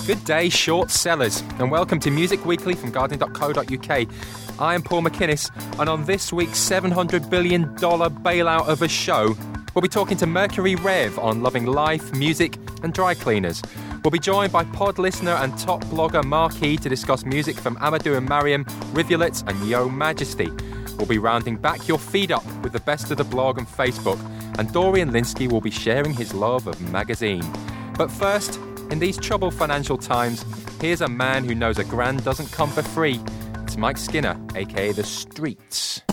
Good day, short sellers, and welcome to Music Weekly from Guardian.co.uk. I am Paul McInnes, and on this week's $700 billion bailout of a show, we'll be talking to Mercury Rev on loving life, music, and dry cleaners. We'll be joined by pod listener and top blogger Marquis to discuss music from Amadou and Mariam, Rivulets, and Yo Majesty. We'll be rounding back your feed up with the best of the blog and Facebook, and Dorian Linsky will be sharing his love of magazine. But first, in these troubled financial times, here's a man who knows a grand doesn't come for free. It's Mike Skinner, aka The Streets.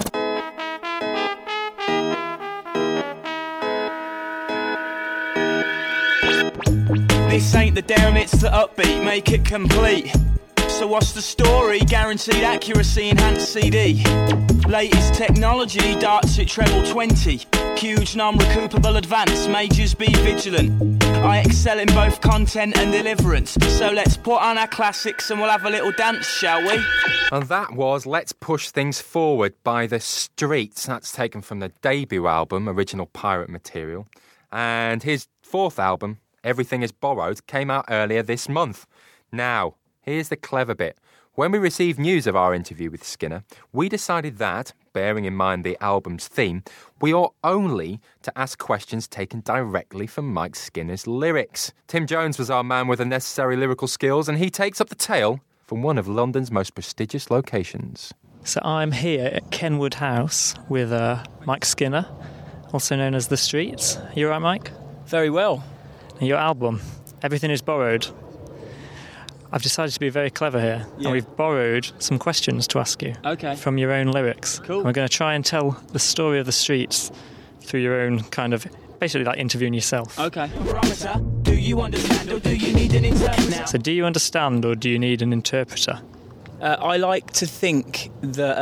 This ain't the down, it's the upbeat, make it complete. So what's the story? Guaranteed accuracy, enhanced CD. Latest technology, darts at treble 20. Huge non-recoupable advance, majors be vigilant. I excel in both content and deliverance. So let's put on our classics and we'll have a little dance, shall we? And that was Let's Push Things Forward by The Streets. That's taken from the debut album, Original Pirate Material. And his fourth album, Everything Is Borrowed, came out earlier this month. Now, here's the clever bit. When we received news of our interview with Skinner, we decided that, bearing in mind the album's theme, we ought only to ask questions taken directly from Mike Skinner's lyrics. Tim Jones was our man with the necessary lyrical skills, and he takes up the tale from one of London's most prestigious locations. So I'm here at Kenwood House with Mike Skinner, also known as The Streets. You all right, Mike? Very well. And your album, Everything Is Borrowed. I've decided to be very clever here, and we've borrowed some questions to ask you from your own lyrics. Cool. And we're going to try and tell the story of The Streets through your own kind of, basically like interviewing yourself. Okay. Do you understand or do you need an interpreter? So do you understand or do you need an interpreter? I like to think that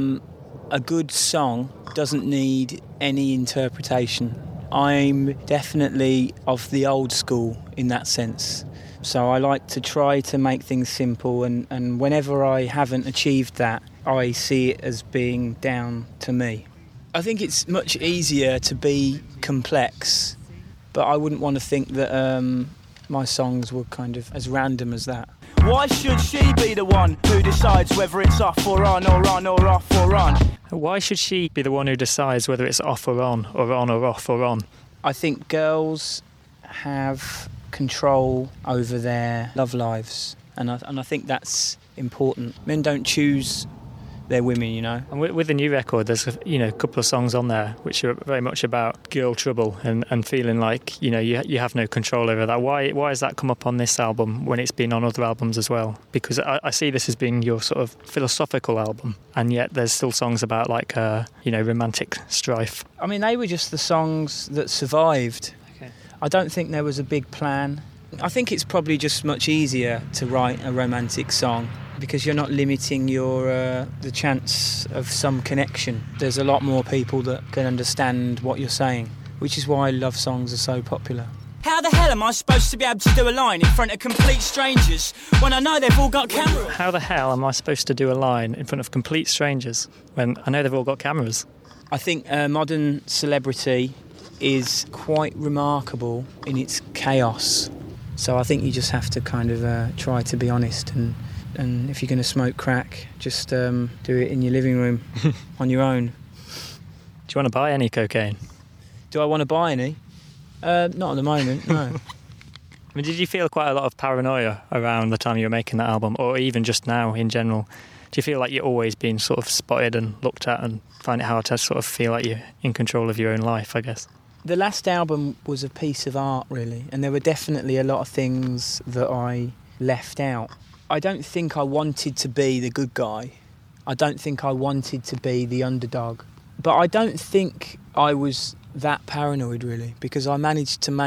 a good song doesn't need any interpretation. I'm definitely of the old school in that sense. So I like to try to make things simple, and whenever I haven't achieved that, I see it as being down to me. I think it's much easier to be complex, but I wouldn't want to think that my songs were kind of as random as that. Why should she be the one who decides whether it's off or on or on or off or on? Why should she be the one who decides whether it's off or on or off or on? I think girls have control over their love lives, and I think that's important. Men don't choose their women, you know. And with the new record, there's a couple of songs on there which are very much about girl trouble and feeling like you have no control over that. Why has that come up on this album when it's been on other albums as well? Because I see this as being your sort of philosophical album, and yet there's still songs about like romantic strife. I mean, they were just the songs that survived. I don't think there was a big plan. I think it's probably just much easier to write a romantic song because you're not limiting the chance of some connection. There's a lot more people that can understand what you're saying, which is why love songs are so popular. How the hell am I supposed to be able to do a line in front of complete strangers when I know they've all got cameras? How the hell am I supposed to do a line in front of complete strangers when I know they've all got cameras? I think modern celebrity is quite remarkable in its chaos. So I think you just have to kind of try to be honest, and if you're going to smoke crack, just do it in your living room on your own. Do you want to buy any cocaine? Do I want to buy any? Not at the moment, no. I mean, did you feel quite a lot of paranoia around the time you were making that album, or even just now in general? Do you feel like you're always being sort of spotted and looked at and find it hard to sort of feel like you're in control of your own life, I guess? The last album was a piece of art, really, and there were definitely a lot of things that I left out. I don't think I wanted to be the good guy. I don't think I wanted to be the underdog. But I don't think I was that paranoid, really, because I managed to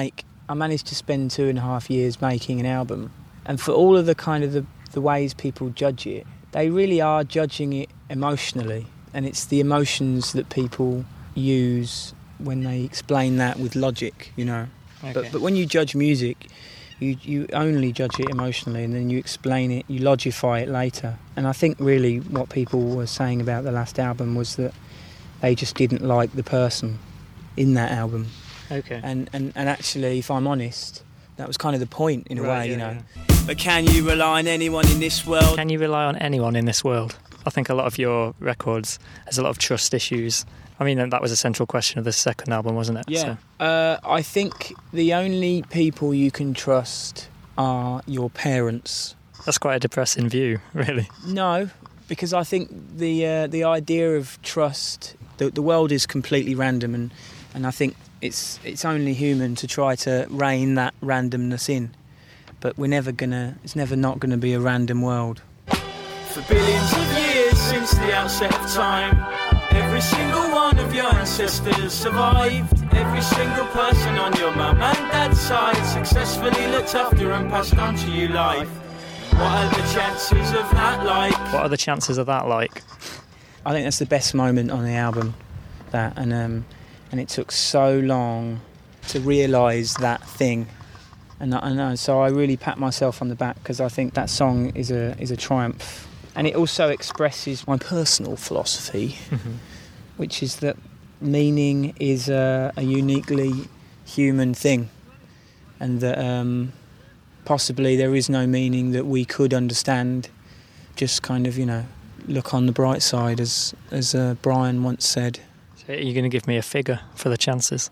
spend 2.5 years making an album. And for all of the kind of the ways people judge it, they really are judging it emotionally. And it's the emotions that people use when they explain that with logic, you know. Okay. But when you judge music, you only judge it emotionally, and then you explain it, you logify it later. And I think really what people were saying about the last album was that they just didn't like the person in that album. Okay. And actually, if I'm honest, That was kind of the point, in a way, you know. But can you rely on anyone in this world? Can you rely on anyone in this world? I think a lot of your records, there's a lot of trust issues. I mean, that was a central question of the second album, wasn't it? Yeah. So. I think the only people you can trust are your parents. That's quite a depressing view, really. No, because I think the idea of trust, the world is completely random, and I think it's only human to try to rein that randomness in. But it's never not gonna be a random world. For billions of years since the outset of time, every single one of your ancestors survived. Every single person on your mum and dad's side successfully looked after and passed on to you life. What are the chances of that like? What are the chances of that like? I think that's the best moment on the album, that, and it took so long to realise that thing, and so I really pat myself on the back, because I think that song is a triumph, and it also expresses my personal philosophy, which is that meaning is a uniquely human thing, and that possibly there is no meaning that we could understand. Just kind of, look on the bright side, as Brian once said. So are you going to give me a figure for the chances?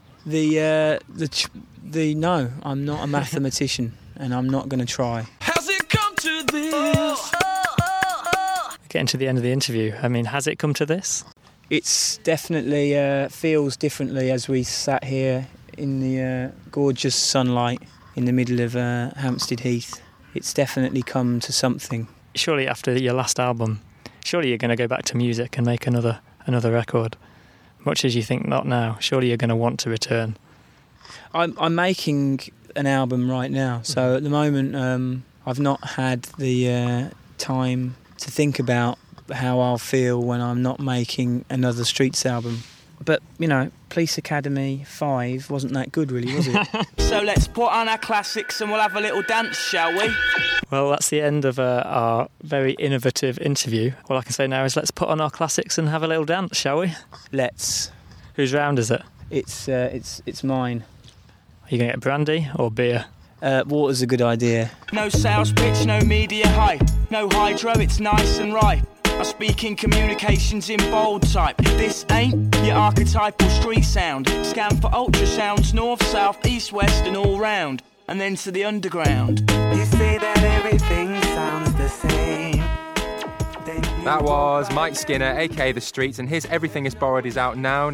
No, I'm not a mathematician, and I'm not going to try. Has it come to this? Getting to the end of the interview, I mean, has it come to this? It's definitely feels differently as we sat here in the gorgeous sunlight in the middle of Hampstead Heath. It's definitely come to something. Surely after your last album, surely you're going to go back to music and make another record. Much as you think not now, surely you're going to want to return. I'm making an album right now, so at the moment I've not had the time to think about how I'll feel when I'm not making another Streets album. But, Police Academy 5 wasn't that good, really, was it? So let's put on our classics and we'll have a little dance, shall we? Well, that's the end of our very innovative interview. All I can say now is let's put on our classics and have a little dance, shall we? Let's. Whose round is it? It's mine. Are you going to get brandy or beer? Water's a good idea. No sales pitch, no media hype, no hydro, it's nice and right. I speak in communications in bold type. This ain't your archetypal street sound. Scan for ultrasounds, north, south, east, west and all round. And then to the underground. You say that everything sounds the same. That was Mike Skinner, aka The Streets, and his Everything Is Borrowed is out now.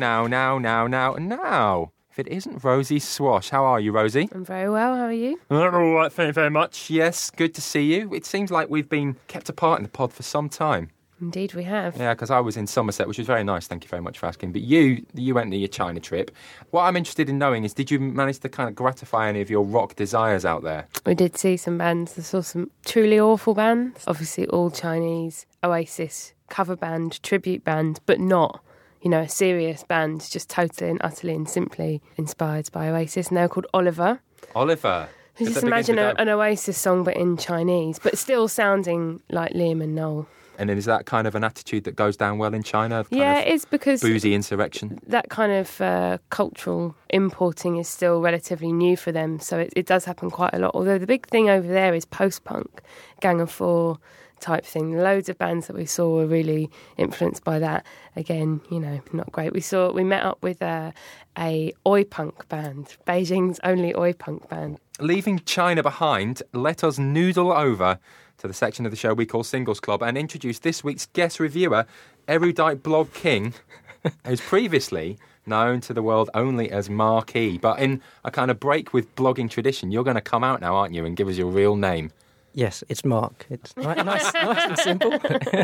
If it isn't Rosie Swash. How are you, Rosie? I'm very well, how are you? All right, thank you very much. Yes, good to see you. It seems like we've been kept apart in the pod for some time. Indeed we have. Yeah, because I was in Somerset, which was very nice, thank you very much for asking. But you went to your China trip. What I'm interested in knowing is, did you manage to kind of gratify any of your rock desires out there? We did see some bands. I saw some truly awful bands. Obviously all Chinese, Oasis, cover band, tribute band, but not, a serious band, just totally and utterly and simply inspired by Oasis. And they were called Oliver. Oliver? Just imagine an Oasis song but in Chinese, but still sounding like Liam and Noel. And then is that kind of an attitude that goes down well in China? Yeah, it is, because boozy insurrection. That kind of cultural importing is still relatively new for them, so it does happen quite a lot. Although the big thing over there is post-punk, Gang of Four type thing. Loads of bands that we saw were really influenced by that. Again, not great. We met up with a oi punk band, Beijing's only oi punk band. Leaving China behind, let us noodle over to the section of the show we call Singles Club and introduce this week's guest reviewer, erudite blog king, who's previously known to the world only as Marquee. But in a kind of break with blogging tradition, you're going to come out now, aren't you, and give us your real name? Yes, it's Mark. It's nice and simple.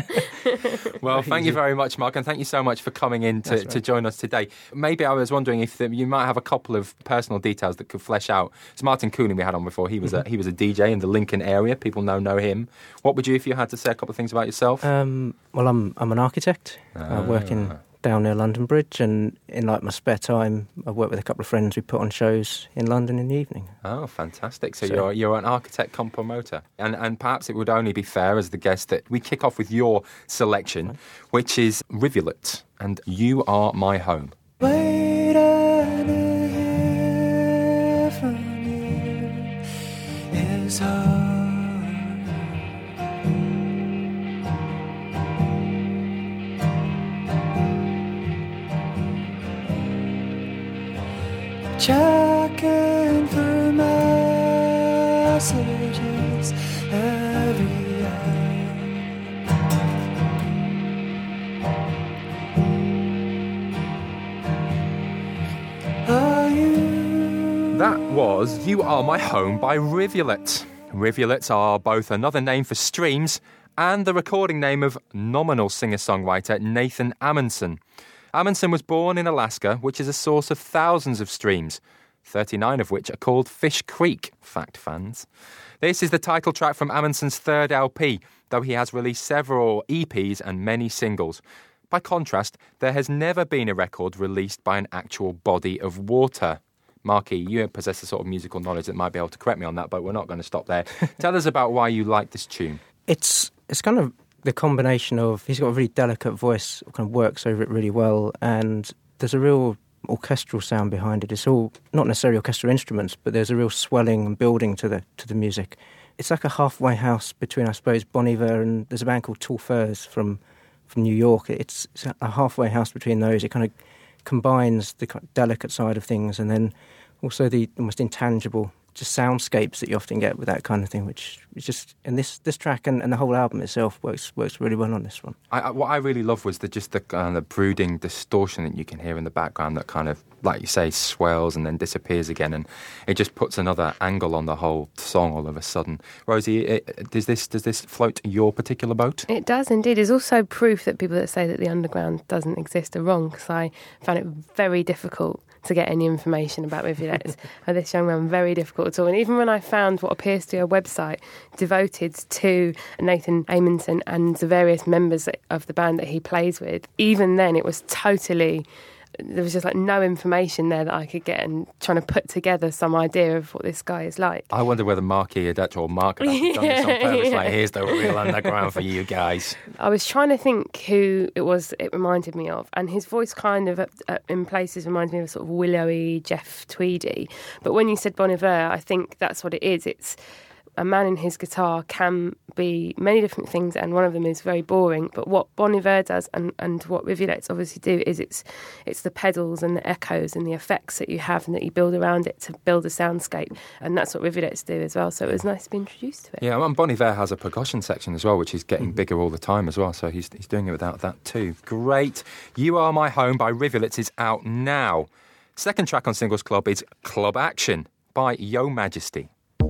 Well, thank you very much, Mark, and thank you so much for coming in to join us today. Maybe I was wondering if you might have a couple of personal details that could flesh out. So Martin Cooling we had on before. He was a DJ in the Lincoln area. People know him. What would you, if you had to say a couple of things about yourself? Well, I'm an architect. I work down near London Bridge, and in my spare time I work with a couple of friends. We put on shows in London in the evening. Oh, fantastic. So you're an architect cum promoter, and perhaps it would only be fair as the guest that we kick off with your selection, which is Rivulet and You Are My Home. Wait to hear from you. checking through messages every hour. That was You Are My Home by Rivulet. Rivulets are both another name for streams and the recording name of nominal singer-songwriter Nathan Amundsen. Amundsen was born in Alaska, which is a source of thousands of streams, 39 of which are called Fish Creek, fact fans. This is the title track from Amundsen's third LP, though he has released several EPs and many singles. By contrast, there has never been a record released by an actual body of water. Marky, you possess a sort of musical knowledge that might be able to correct me on that, but we're not going to stop there. Tell us about why you like this tune. It's kind of the combination of, he's got a really delicate voice, kind of works over it really well, and there's a real orchestral sound behind it. It's all not necessarily orchestral instruments, but there's a real swelling and building to the music. It's like a halfway house between, I suppose, Bon Iver and there's a band called Tall Furs from New York. It's a halfway house between those. It kind of combines the kind of delicate side of things and then also the almost intangible just soundscapes that you often get with that kind of thing, which is just, and this track and the whole album itself works really well on this one. What I really love was the brooding distortion that you can hear in the background that kind of, like you say, swells and then disappears again, and it just puts another angle on the whole song all of a sudden. Rosie, does this float your particular boat? It does indeed. It's also proof that people that say that the underground doesn't exist are wrong, because I found it very difficult to get any information about Rivulets. This young man, very difficult at all. And even when I found what appears to be a website devoted to Nathan Amundsen and the various members of the band that he plays with, even then it was totally... There was just like no information there that I could get, and trying to put together some idea of what this guy is like. I wonder whether Marky had actually, or Mark had actually done this on purpose. Like, here's the real underground for you guys. I was trying to think who it was it reminded me of, and his voice kind of in places reminds me of a sort of willowy Jeff Tweedy. But when you said Bon Iver, I think that's what it is. It's a man and his guitar can be many different things, and one of them is very boring. But what Bon Iver does, and what Rivulets obviously do, is it's the pedals and the echoes and the effects that you have and that you build around it to build a soundscape. And that's what Rivulets do as well. So it was nice to be introduced to it. Yeah, and Bon Iver has a percussion section as well, which is getting bigger all the time as well. So he's doing it without that too. Great. You Are My Home by Rivulets is out now. Second track on Singles Club is Club Action by Yo Majesty.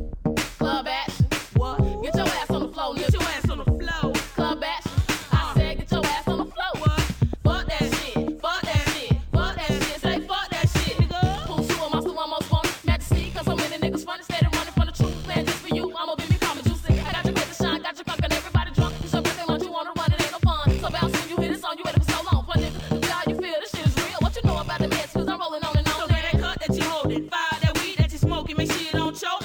Club action. What? Get your ass on the floor. Get your ass on the floor. Club action. I said get your ass on the floor. What? Fuck that shit. Fuck that shit. Fuck that shit. Say fuck that shit, nigga. Who's you? I'm also almost want majesty. Cause so many niggas running, steady running from the truth. Man, just for you, I'ma be me calm and juicy. I got your bitch to shine, got your crunk and everybody drunk. It's your birthday month, you wanna run, it ain't no fun. So bounce when you hear this song, you ready for so long. Fun nigga, feel how you feel, this shit is real. What you know about the mess? Cause I'm rolling on and on. So get that cut that you holding, fire that weed that you smoking, make sure you don't choke.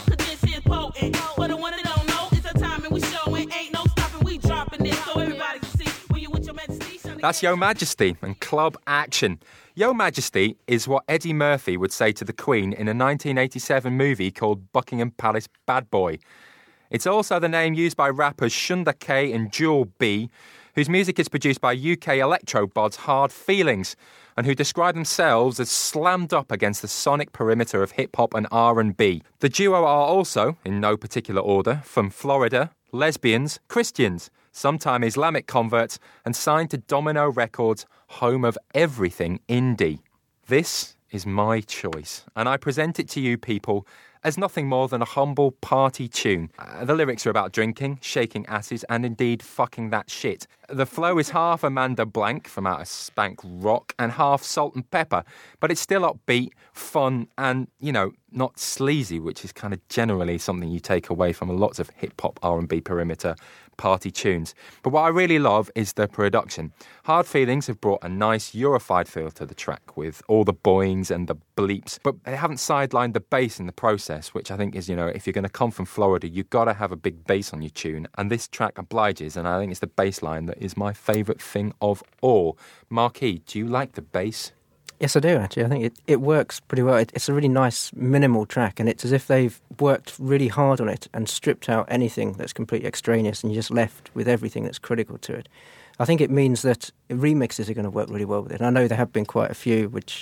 But the one that don't know, it's a time and we showing, ain't no stopping, we dropping it so everybody can see when you with your majesty. That's Yo Majesty and Club Action. Yo Majesty is what Eddie Murphy would say to the Queen in a 1987 movie called Buckingham Palace Bad Boy. It's also the name used by rappers Shunda K and Jewel B, whose music is produced by UK electro bods Hard Feelings, and who describe themselves as slammed up against the sonic perimeter of hip-hop and R&B. The duo are also, in no particular order, from Florida, lesbians, Christians, sometime Islamic converts, and signed to Domino Records, home of everything indie. This is my choice, and I present it to you people as nothing more than a humble party tune. The lyrics are about drinking, shaking asses, and indeed fucking that shit. The flow is half Amanda Blank from Outer Spank Rock and half Salt and Pepper, but it's still upbeat, fun, and, you know, not sleazy, which is kind of generally something you take away from lots of hip-hop R&B perimeter party tunes. But what I really love is the production. Hard Feelings have brought a nice Eurified feel to the track with all the boings and the bleeps, but they haven't sidelined the bass in the process, which I think is, you know, if you're going to come from Florida, you've got to have a big bass on your tune, and this track obliges, and I think it's the bass line that is my favourite thing of all. Marquis, do you like the bass? Yes, I do, actually. I think it works pretty well. It's a really nice, minimal track, and it's as if they've worked really hard on it and stripped out anything that's completely extraneous, and you're just left with everything that's critical to it. I think it means that remixes are going to work really well with it. And I know there have been quite a few which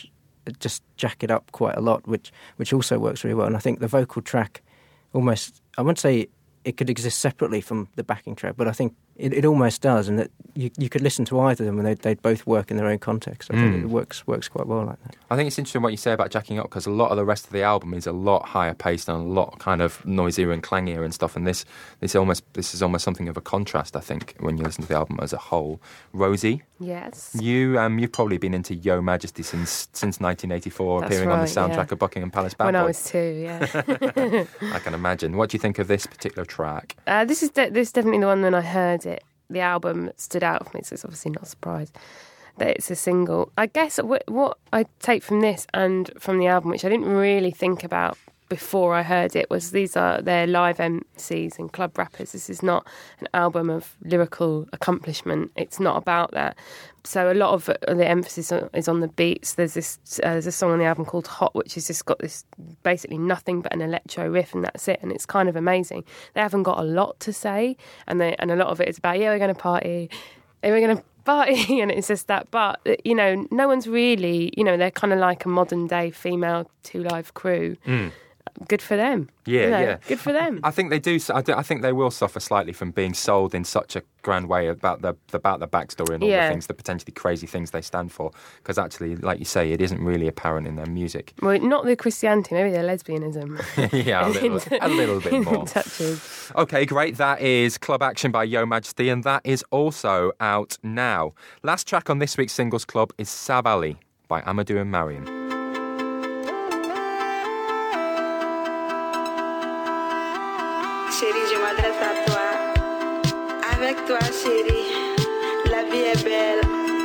just jack it up quite a lot, which also works really well. And I think the vocal track almost, I wouldn't say it could exist separately from the backing track, but I think it almost does, and that you could listen to either of them and they'd both work in their own context. I think it works quite well like that. I think it's interesting what you say about jacking up, because a lot of the rest of the album is a lot higher paced and a lot kind of noisier and clangier and stuff, and this is almost something of a contrast, I think, when you listen to the album as a whole. Rosie? Yes. You've probably been into Yo Majesty since 1984, That's appearing on the right, soundtrack yeah. of Buckingham Palace Bad When Boy. I was 2, yeah. I can imagine. What do you think of this particular track? This is definitely the one when I heard it. The album stood out for me, so it's obviously not a surprise that it's a single. I guess what I take from this and from the album, which I didn't really think about before I heard it, was these are their live MCs and club rappers. This is not an album of lyrical accomplishment. It's not about that. So a lot of the emphasis is on the beats. There's a song on the album called Hot, which has just got this basically nothing but an electro riff, and that's it. And it's kind of amazing. They haven't got a lot to say, and a lot of it is about, we're going to party, we're going to party, and it's just that. But, no one's really, they're kind of like a modern day female Two Live Crew. Good for them. Yeah. Good for them. I think they do. I think they will suffer slightly from being sold in such a grand way about the backstory and all the things, the potentially crazy things they stand for. Because actually, like you say, it isn't really apparent in their music. Well, not the Christianity, maybe their lesbianism. Yeah, a little bit more. Touches. Okay, great. That is Club Action by Yo Majesty, and that is also out now. Last track on this week's Singles Club is Sabali by Amadou and Mariam. Chérie, je m'adresse à toi. Avec toi, chérie, la vie est belle.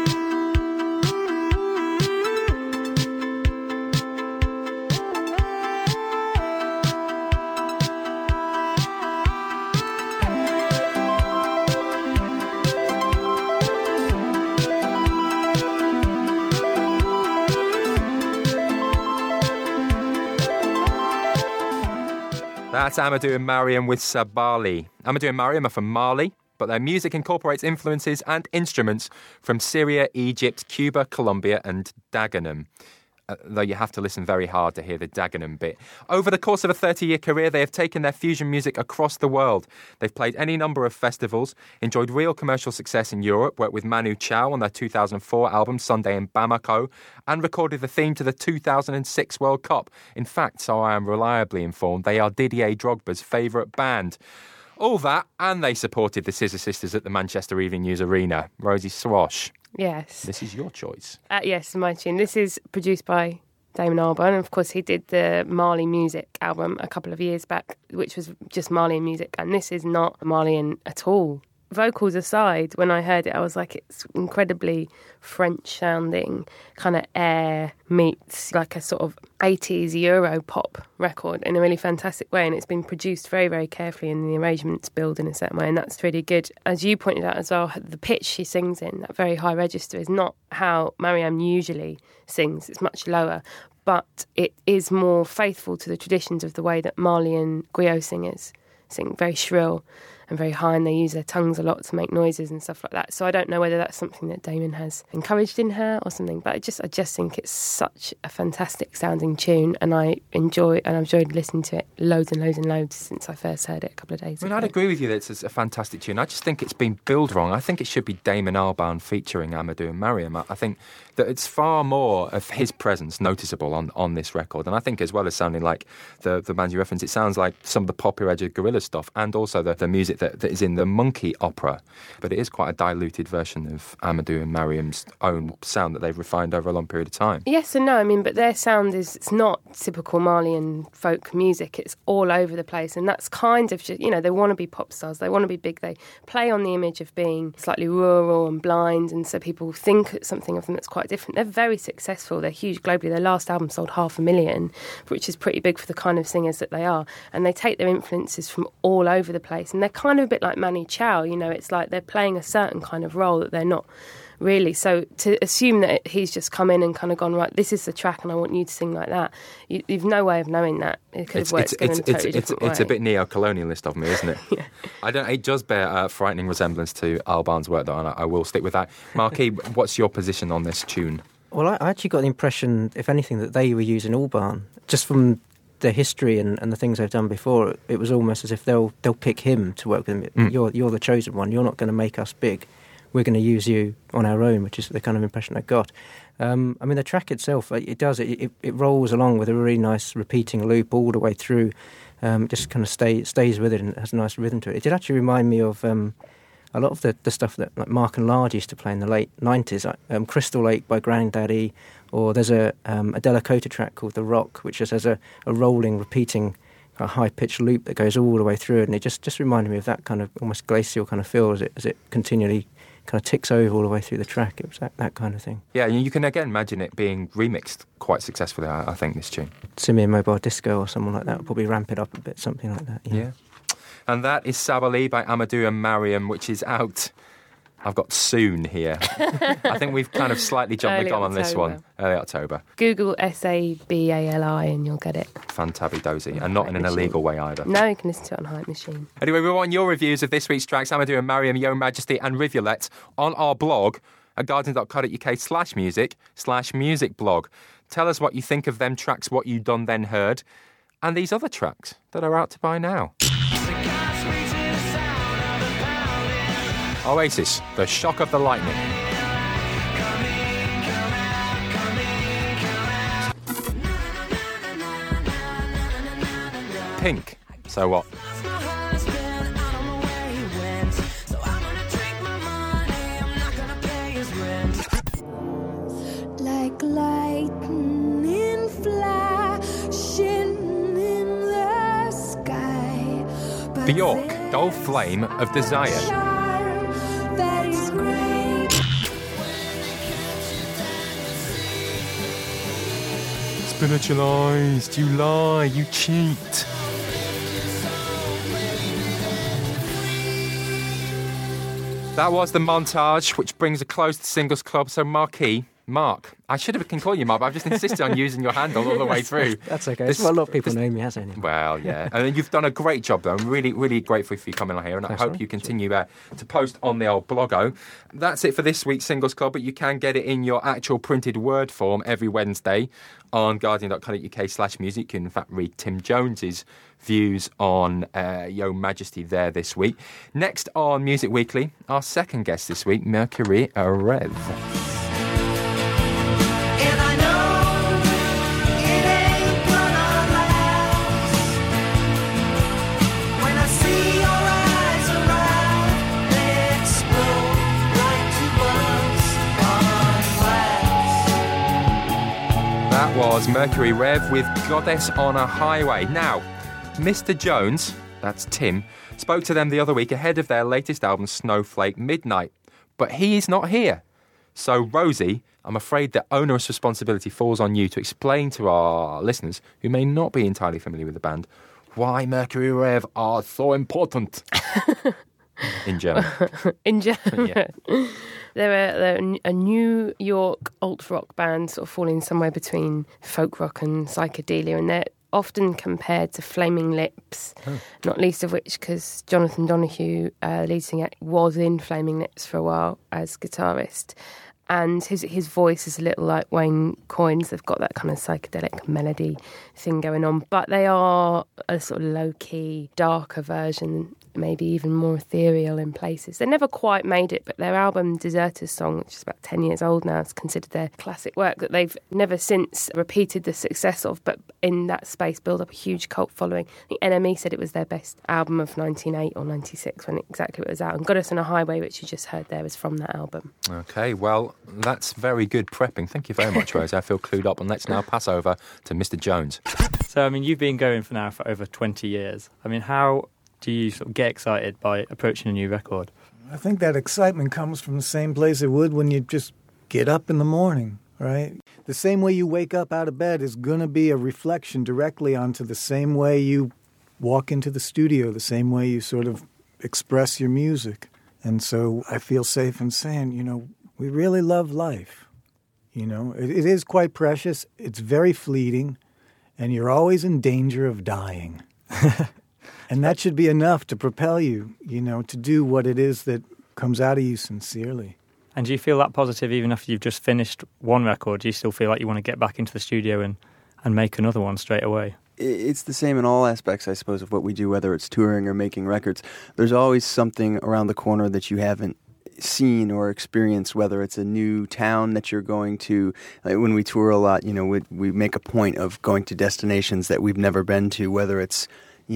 That's Amadou and Mariam with Sabali. Amadou and Mariam are from Mali, but their music incorporates influences and instruments from Syria, Egypt, Cuba, Colombia and Dagenham. Though you have to listen very hard to hear the Dagenham bit. Over the course of a 30-year career, they have taken their fusion music across the world. They've played any number of festivals, enjoyed real commercial success in Europe, worked with Manu Chao on their 2004 album Sunday in Bamako, and recorded the theme to the 2006 World Cup. In fact, so I am reliably informed, they are Didier Drogba's favourite band. All that, and they supported the Scissor Sisters at the Manchester Evening News Arena. Rosie Swash. Yes. This is your choice. Yes, my tune. This is produced by Damon Albarn. And of course, he did the Mali Music album a couple of years back, which was just Malian music. And this is not Malian at all. Vocals aside, when I heard it, I was like, it's incredibly French-sounding, kind of air meets like a sort of 80s Euro pop record in a really fantastic way. And it's been produced very, very carefully, and the arrangements build in a certain way, and that's really good. As you pointed out as well, the pitch she sings in, that very high register, is not how Mariam usually sings. It's much lower, but it is more faithful to the traditions of the way that Malian griot singers sing, very shrill and very high, and they use their tongues a lot to make noises and stuff like that. So I don't know whether that's something that Damon has encouraged in her or something, but I just think it's such a fantastic sounding tune, and I've enjoyed listening to it loads and loads and loads since I first heard it a couple of days ago. I'd agree with you that it's a fantastic tune. I just think it's been billed wrong. I think it should be Damon Albarn featuring Amadou and Mariam. I think that it's far more of his presence noticeable on this record, and I think as well as sounding like the bands you referenced, it sounds like some of the popular edge of Gorilla stuff, and also the music that is in the Monkey opera, but it is quite a diluted version of Amadou and Mariam's own sound that they've refined over a long period of time. Yes and no, but their sound it's not typical Malian folk music. It's all over the place, and that's kind of just, they want to be pop stars, they want to be big, they play on the image of being slightly rural and blind, and so people think something of them that's quite different. They're very successful, they're huge globally. Their last album sold 500,000, which is pretty big for the kind of singers that they are, and they take their influences from all over the place, and they're kind of a bit like Manu Chao, it's like they're playing a certain kind of role that they're not really. So to assume that he's just come in and kind of gone, right, this is the track and I want you to sing like that, you've no way of knowing that. It could have worked in a totally different way. It's a bit neo-colonialist of me, isn't it? Yeah. It does bear a frightening resemblance to Albarn's work, though, and I will stick with that. Marquis, what's your position on this tune? Well, I actually got the impression, if anything, that they were using Albarn. Just from their history and the things they've done before, it was almost as if they'll pick him to work with him. You're the chosen one. You're not going to make us big. We're going to use you on our own, which is the kind of impression I got. I mean, the track itself, it rolls along with a really nice repeating loop all the way through. Just kind of stays with it and has a nice rhythm to it. It did actually remind me of a lot of the stuff that like Mark and Lard used to play in the late 90s, Crystal Lake by Grandaddy, or there's a Delakota track called The Rock, which just has a rolling, repeating, high-pitched loop that goes all the way through it, and it just reminded me of that kind of almost glacial kind of feel as it continually kind of ticks over all the way through the track. It was that kind of thing. Yeah, you can again imagine it being remixed quite successfully, I think, this tune. Simian Mobile Disco or someone like that will probably ramp it up a bit, something like that. Yeah. And that is Sabali by Amadou and Mariam, which is out. I've got soon here. I think we've kind of slightly jumped the gun on this one. Early October. Google Sabali and you'll get it. Fantabby-dozy. And not in an illegal way either. No, you can listen to it on Hype Machine. Anyway, we want your reviews of this week's tracks, Amadou and Mariam, Yo Majesty and Rivulet, on our blog at guardian.co.uk/music blog. Tell us what you think of them tracks, what you done then heard, and these other tracks that are out to buy now. Oasis, The Shock of the Lightning. Pink, So What? Like lightning flashing in the sky. Bjork, Dull Flame of Desire. Spiritualised, you lie, you cheat. That was the montage, which brings a close to Singles Club. So Mark, I should have been calling you Mark, but I've just insisted on using your handle all the way through. That's okay. That's what a lot of people know me as anyway. Well, yeah. And you've done a great job, though. I'm really, really grateful for you coming on here, and I hope you continue to post on the old bloggo. That's it for this week's Singles Club, but you can get it in your actual printed word form every Wednesday on guardian.co.uk/music. You can, in fact, read Tim Jones's views on Yo Majesty there this week. Next on Music Weekly, our second guest this week, Mercury Rev. That was Mercury Rev with Goddess on a Highway. Now, Mr. Jones, that's Tim, spoke to them the other week ahead of their latest album, Snowflake Midnight. But he is not here. So, Rosie, I'm afraid the onerous responsibility falls on you to explain to our listeners, who may not be entirely familiar with the band, why Mercury Rev are so important. In German. In German. Yeah. They're a New York alt-rock band sort of falling somewhere between folk rock and psychedelia, and they're often compared to Flaming Lips, not least of which because Jonathan Donahue, lead singer, was in Flaming Lips for a while as guitarist. And his voice is a little like Wayne Coyne's. They've got that kind of psychedelic melody thing going on. But they are a sort of low-key, darker version, maybe even more ethereal in places. They never quite made it, but their album Deserter's Song, which is about 10 years old now, is considered their classic work that they've never since repeated the success of, but in that space built up a huge cult following. I think NME said it was their best album of 1998 or 96 when exactly it was out. And Goddess on a Highway, which you just heard there, is from that album. Okay, well, that's very good prepping. Thank you very much, Rose. I feel clued up. And let's now pass over to Mr. Jones. So, I mean, you've been going for over 20 years. I mean, how do you sort of get excited by approaching a new record? I think that excitement comes from the same place it would when you just get up in the morning, right? The same way you wake up out of bed is going to be a reflection directly onto the same way you walk into the studio, the same way you sort of express your music. And so I feel safe in saying, we really love life. It is quite precious. It's very fleeting. And you're always in danger of dying. And that should be enough to propel you, to do what it is that comes out of you sincerely. And do you feel that positive even after you've just finished one record? Do you still feel like you want to get back into the studio and make another one straight away? It's the same in all aspects, I suppose, of what we do, whether it's touring or making records. There's always something around the corner that you haven't seen or experienced, whether it's a new town that you're going to. Like when we tour a lot, we make a point of going to destinations that we've never been to, whether it's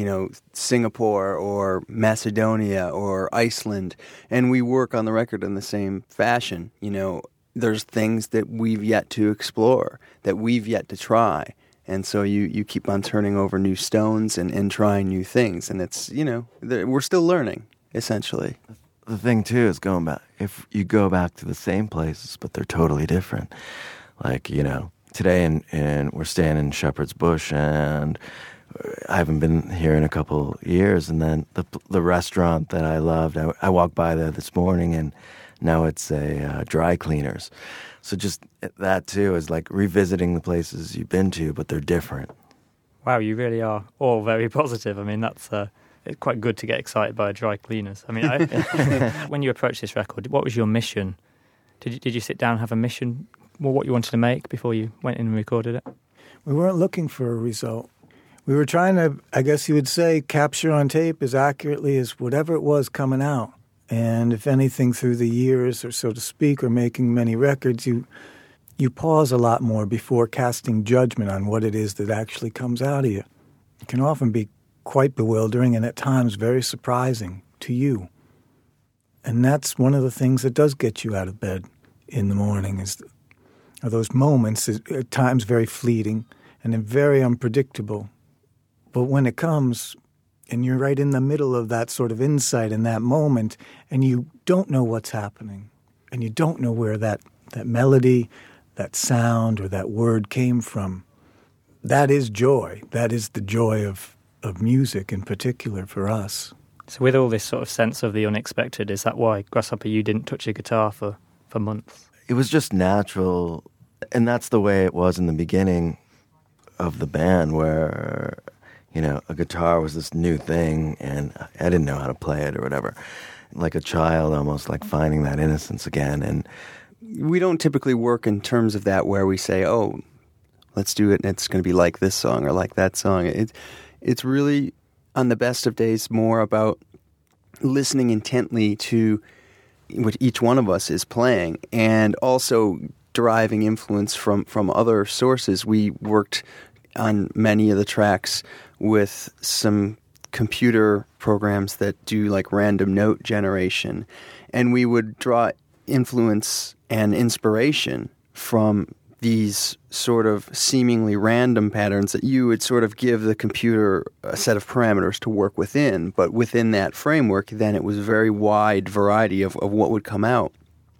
Singapore or Macedonia or Iceland, and we work on the record in the same fashion. There's things that we've yet to explore, that we've yet to try, and so you keep on turning over new stones and trying new things, and it's, we're still learning, essentially. The thing, too, is going back. If you go back to the same places, but they're totally different. Like, today and we're staying in Shepherd's Bush, and I haven't been here in a couple years, and then the restaurant that I loved, I walked by there this morning, and now it's a dry cleaners. So just that, too, is like revisiting the places you've been to, but they're different. Wow, you really are all very positive. I mean, that's it's quite good to get excited by dry cleaners. I mean, when you approached this record, what was your mission? Did you sit down and have a mission, what you wanted to make before you went in and recorded it? We weren't looking for a result. We were trying to, I guess you would say, capture on tape as accurately as whatever it was coming out. And if anything, through the years, or so to speak, or making many records, you pause a lot more before casting judgment on what it is that actually comes out of you. It can often be quite bewildering and at times very surprising to you. And that's one of the things that does get you out of bed in the morning, are those moments, at times very fleeting and very unpredictable. But when it comes, and you're right in the middle of that sort of insight in that moment, and you don't know what's happening, and you don't know where that melody, that sound, or that word came from, that is joy. That is the joy of music in particular for us. So with all this sort of sense of the unexpected, is that why, Grasshopper, you didn't touch a guitar for months? It was just natural, and that's the way it was in the beginning of the band, where a guitar was this new thing, and I didn't know how to play it or whatever. Like a child, almost like finding that innocence again. And we don't typically work in terms of that, where we say, "Oh, let's do it, and it's going to be like this song or like that song." It's really, on the best of days, more about listening intently to what each one of us is playing, and also deriving influence from other sources. We worked on many of the tracks with some computer programs that do like random note generation, and we would draw influence and inspiration from these sort of seemingly random patterns that you would sort of give the computer a set of parameters to work within, but within that framework, then it was a very wide variety of what would come out.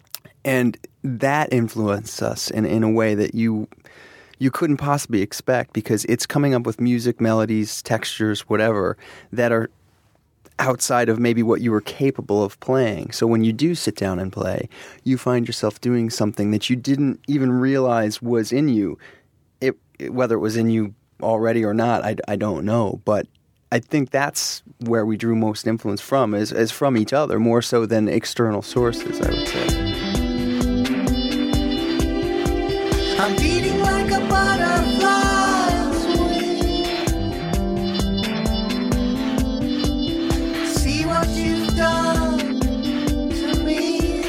And that influenced us in a way that you couldn't possibly expect, because it's coming up with music, melodies, textures, whatever, that are outside of maybe what you were capable of playing. So when you do sit down and play, you find yourself doing something that you didn't even realize was in you. Whether it was in you already or not, I don't know. But I think that's where we drew most influence from, is from each other, more so than external sources, I would say. I'm beating like a butterfly's wing. See what you've done to me.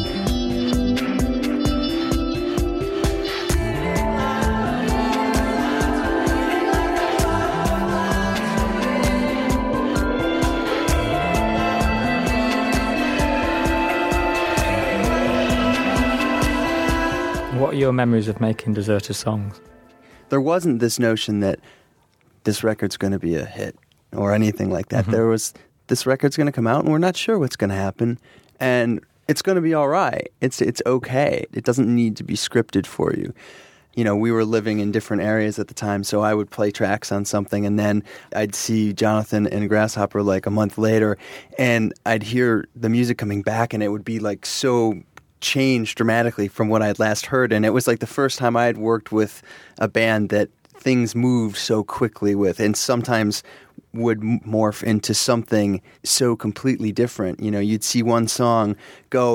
What are your memories of making Deserter songs? There wasn't this notion that this record's going to be a hit or anything like that. Mm-hmm. There was, this record's going to come out and we're not sure what's going to happen, and it's going to be all right. It's okay. It doesn't need to be scripted for you. We were living in different areas at the time, so I would play tracks on something, and then I'd see Jonathan and Grasshopper like a month later, and I'd hear the music coming back, and it would be like so changed dramatically from what I'd last heard. And it was like the first time I had worked with a band that things moved so quickly with, and sometimes would morph into something so completely different. You'd see one song go, and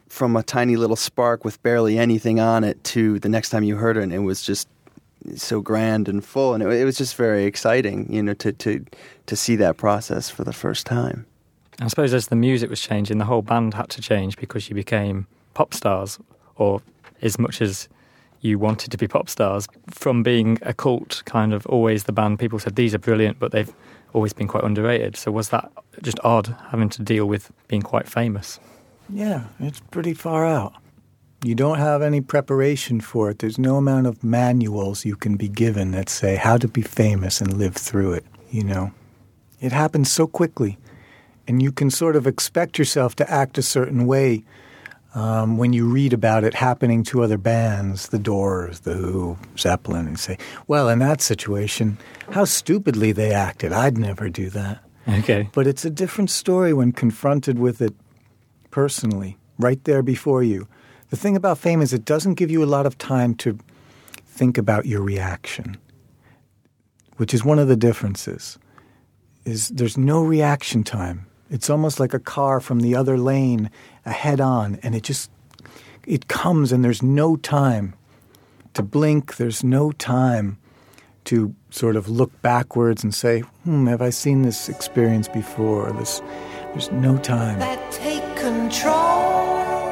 from a tiny little spark with barely anything on it to the next time you heard it, and it was just so grand and full, and it was just very exciting, you know, to see that process for the first time. I suppose as the music was changing, the whole band had to change because you became pop stars, or as much as you wanted to be pop stars, from being a cult, kind of always the band, people said these are brilliant, but they've always been quite underrated. So was that just odd, having to deal with being quite famous? Yeah, it's pretty far out. You don't have any preparation for it. There's no amount of manuals you can be given that say how to be famous and live through it, you know. It happens so quickly, and you can sort of expect yourself to act a certain way when you read about it happening to other bands, The Doors, The Who, Zeppelin, and say, well, in that situation, how stupidly they acted. I'd never do that. Okay. But it's a different story when confronted with it personally, right there before you. The thing about fame is it doesn't give you a lot of time to think about your reaction, which is one of the differences, is there's no reaction time. It's almost like a car from the other lane, a head-on, and it comes and there's no time to blink. There's no time to sort of look backwards and say, have I seen this experience before? There's no time. That take control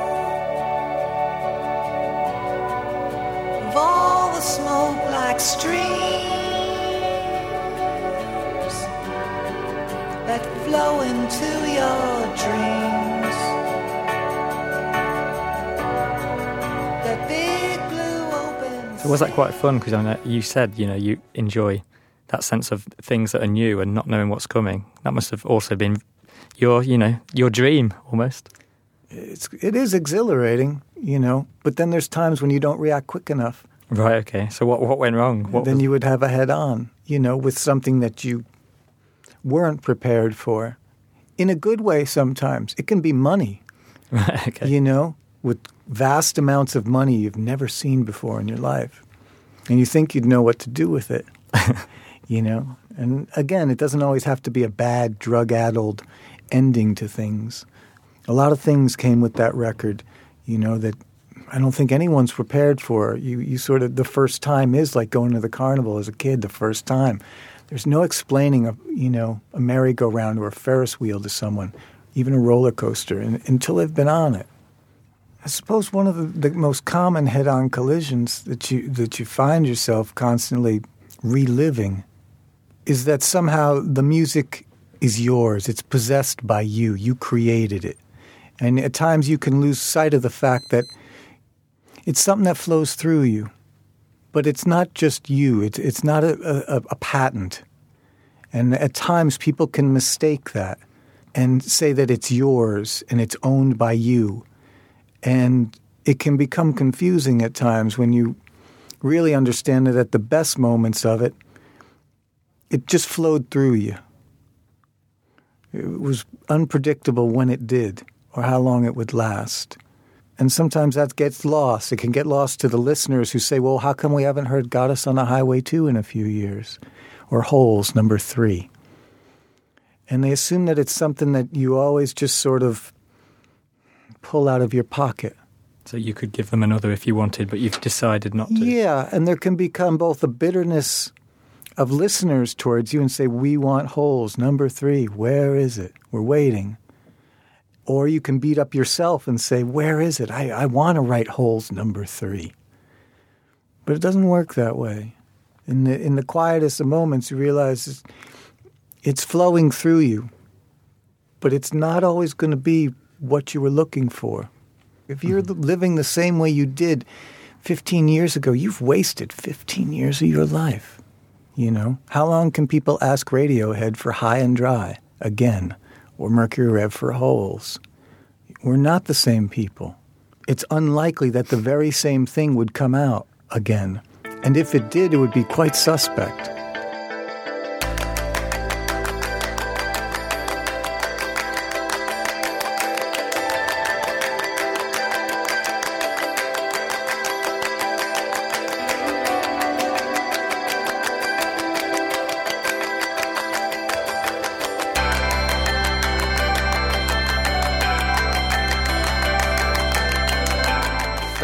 of all the smoke like streams that flow into your dreams. That big blue open. So was that quite fun? Because I know you said, you know, you enjoy that sense of things that are new and not knowing what's coming. That must have also been your dream almost. It is exhilarating, you know, but then there's times when you don't react quick enough. Right, okay. So what went wrong? Then you would have a head-on, you know, with something that you weren't prepared for. In a good way sometimes. It can be money, right, okay. You know, with vast amounts of money you've never seen before in your life. And you think you'd know what to do with it, you know. And again, it doesn't always have to be a bad, drug-addled ending to things. A lot of things came with that record, you know, that I don't think anyone's prepared for. You sort of, the first time is like going to the carnival as a kid, the first time. There's no explaining a merry-go-round or a Ferris wheel to someone, even a roller coaster, until they've been on it. I suppose one of the most common head-on collisions that you find yourself constantly reliving is that somehow the music is yours. It's possessed by you. You created it. And at times you can lose sight of the fact that it's something that flows through you. But it's not just you. It's not a patent. And at times people can mistake that and say that it's yours and it's owned by you. And it can become confusing at times when you really understand that at the best moments of it, it just flowed through you. It was unpredictable when it did or how long it would last. And sometimes that gets lost. It can get lost to the listeners who say, well, how come we haven't heard Got Us on a Highway 2 in a few years? Or Holes, number 3. And they assume that it's something that you always just sort of pull out of your pocket. So you could give them another if you wanted, but you've decided not to. Yeah, and there can become both a bitterness of listeners towards you and say, we want Holes, number 3. Where is it? We're waiting. Or you can beat up yourself and say, where is it? I want to write Holes, number 3. But it doesn't work that way. In the quietest of moments, you realize it's flowing through you. But it's not always going to be what you were looking for. If you're living the same way you did 15 years ago, you've wasted 15 years of your life. You know, how long can people ask Radiohead for High and Dry again? Or Mercury Rev for Holes? We're not the same people. It's unlikely that the very same thing would come out again. And if it did, it would be quite suspect.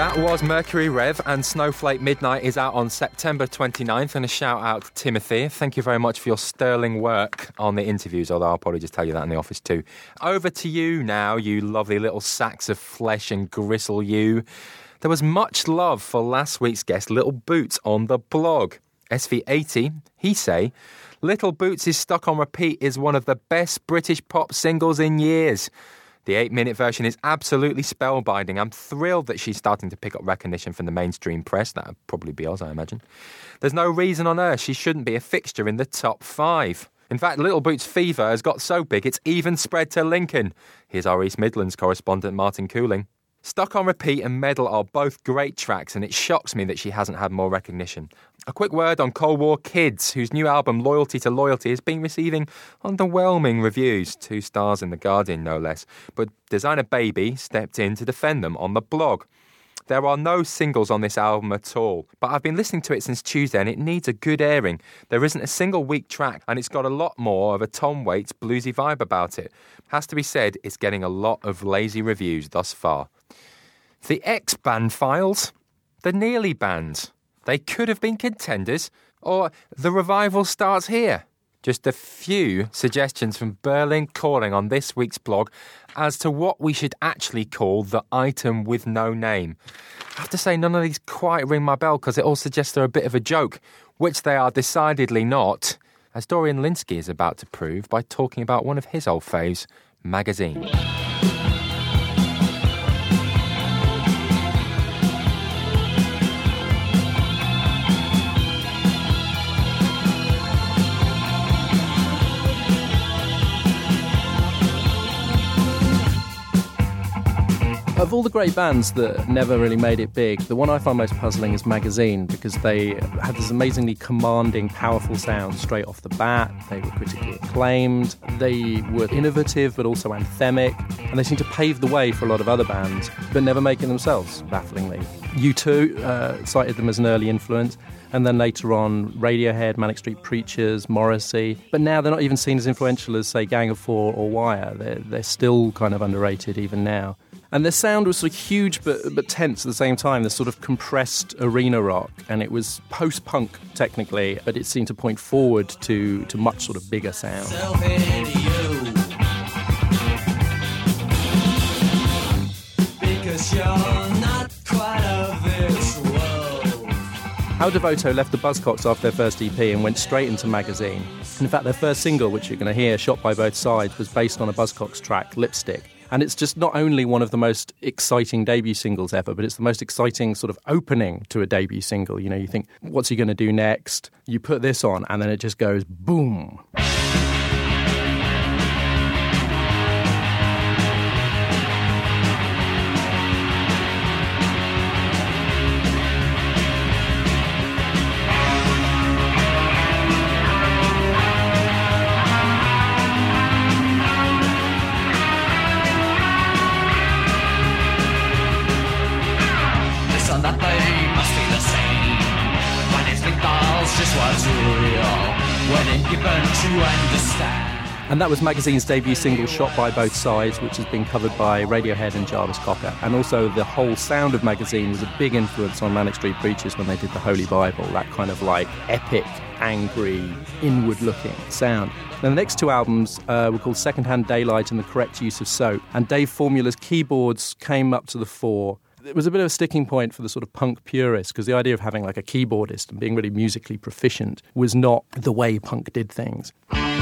That was Mercury Rev, and Snowflake Midnight is out on September 29th. And a shout out to Timothy. Thank you very much for your sterling work on the interviews, although I'll probably just tell you that in the office too. Over to you now, you lovely little sacks of flesh and gristle you. There was much love for last week's guest, Little Boots, on the blog. SV80, he say, Little Boots is Stuck on Repeat is one of the best British pop singles in years. The 8-minute version is absolutely spellbinding. I'm thrilled that she's starting to pick up recognition from the mainstream press. That would probably be us, I imagine. There's no reason on earth she shouldn't be a fixture in the top 5. In fact, Little Boots' fever has got so big it's even spread to Lincoln. Here's our East Midlands correspondent Martin Cooling. Stuck on Repeat and Medal are both great tracks, and it shocks me that she hasn't had more recognition. A quick word on Cold War Kids, whose new album Loyalty to Loyalty has been receiving underwhelming reviews, 2 stars in The Guardian no less, but Designer Baby stepped in to defend them on the blog. There are no singles on this album at all, but I've been listening to it since Tuesday and it needs a good airing. There isn't a single weak track and it's got a lot more of a Tom Waits bluesy vibe about it. Has to be said, it's getting a lot of lazy reviews thus far. The X-Band Files, the Nearly Bands. They could have been contenders, or The Revival Starts Here. Just a few suggestions from Berlin Calling on this week's blog as to what we should actually call the item with no name. I have to say none of these quite ring my bell because it all suggests they're a bit of a joke, which they are decidedly not, as Dorian Lynskey is about to prove by talking about one of his old faves, Magazine. Of all the great bands that never really made it big, the one I find most puzzling is Magazine, because they had this amazingly commanding, powerful sound straight off the bat. They were critically acclaimed. They were innovative, but also anthemic. And they seemed to pave the way for a lot of other bands, but never make it themselves, bafflingly. U2 cited them as an early influence. And then later on, Radiohead, Manic Street Preachers, Morrissey. But now they're not even seen as influential as, say, Gang of Four or Wire. They're still kind of underrated even now. And their sound was sort of huge but tense at the same time, this sort of compressed arena rock. And it was post-punk, technically, but it seemed to point forward to much sort of bigger sound. Because you're not quite of this world. How Devoto left the Buzzcocks after their first EP and went straight into Magazine. In fact, their first single, which you're going to hear, Shot by Both Sides, was based on a Buzzcocks track, Lipstick. And it's just not only one of the most exciting debut singles ever, but it's the most exciting sort of opening to a debut single. You know, you think, what's he going to do next? You put this on, and then it just goes boom. And that was Magazine's debut single, Shot by Both Sides, which has been covered by Radiohead and Jarvis Cocker. And also the whole sound of Magazine was a big influence on Manic Street Preachers when they did the Holy Bible, that kind of like epic, angry, inward-looking sound. Then the next 2 albums were called Secondhand Daylight and The Correct Use of Soap. And Dave Formula's keyboards came up to the fore. It was a bit of a sticking point for the sort of punk purists, because the idea of having like a keyboardist and being really musically proficient was not the way punk did things.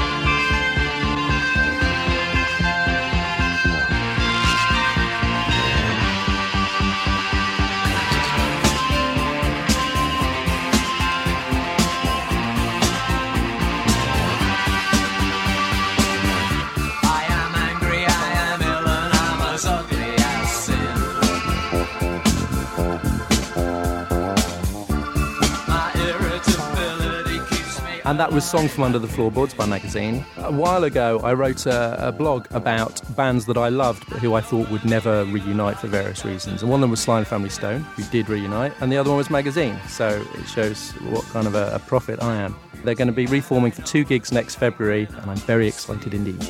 And that was Song from Under the Floorboards by Magazine. A while ago, I wrote a blog about bands that I loved but who I thought would never reunite for various reasons. And one of them was Sly and Family Stone, who did reunite, and the other one was Magazine. So it shows what kind of a prophet I am. They're going to be reforming for 2 gigs next February, and I'm very excited indeed.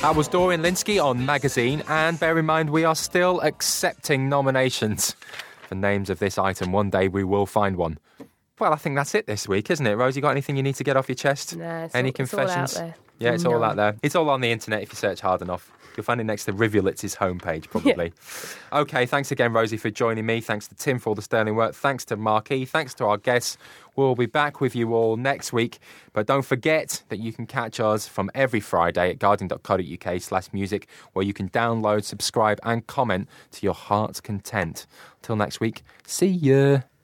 That was Dorian Lynskey on Magazine, and bear in mind we are still accepting nominations for names of this item. One day we will find one. Well, I think that's it this week, isn't it, Rose? You got anything you need to get off your chest? Nah, Any It's confessions? all out there. Yeah, it's all out there. It's all on the internet if you search hard enough. You'll find it next to Rivulets' homepage, probably. Yeah. OK, thanks again, Rosie, for joining me. Thanks to Tim for all the sterling work. Thanks to Marquis. Thanks to our guests. We'll be back with you all next week. But don't forget that you can catch us from every Friday at guardian.co.uk/music, where you can download, subscribe and comment to your heart's content. Till next week, see ya.